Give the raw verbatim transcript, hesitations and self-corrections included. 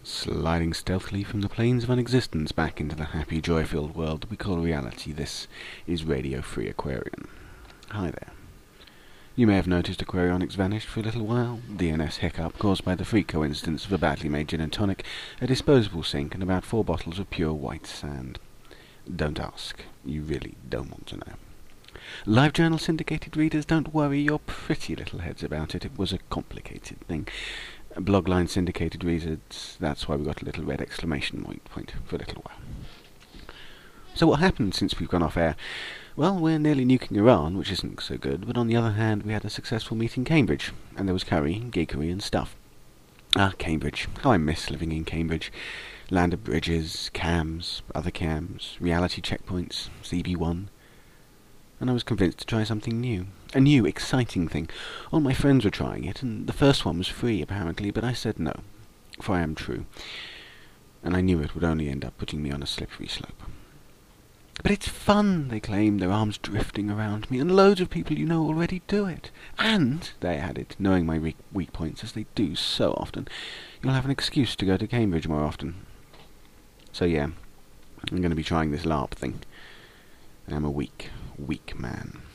Sliding stealthily from the plains of unexistence back into the happy, joy-filled world that we call reality, this is Radio Free Aquarian. Hi there. You may have noticed Aquarionics vanished for a little while. D N S hiccup caused by the freak coincidence of a badly made gin and tonic, a disposable sink, and about four bottles of pure white sand. Don't ask. You really don't want to know. LiveJournal syndicated readers, don't worry your pretty little heads about it. It was a complicated thing. Blogline syndicated readers, that's why we got a little red exclamation point for a little while. So what happened since we've gone off air? Well, we're nearly nuking Iran, which isn't so good, but on the other hand, we had a successful meet in Cambridge, and there was curry, geekery, and stuff. Ah, Cambridge. How I miss living in Cambridge. Land of bridges, cams, other cams, reality checkpoints, C B one. And I was convinced to try something new. A new, exciting thing. All my friends were trying it, and the first one was free, apparently, but I said no, for I am true. And I knew it would only end up putting me on a slippery slope. But it's fun, they claimed, their arms drifting around me, and loads of people you know already do it. And, they added, knowing my weak, weak points, as they do so often, you'll have an excuse to go to Cambridge more often. So yeah, I'm going to be trying this LARP thing. I'm a weak, weak man.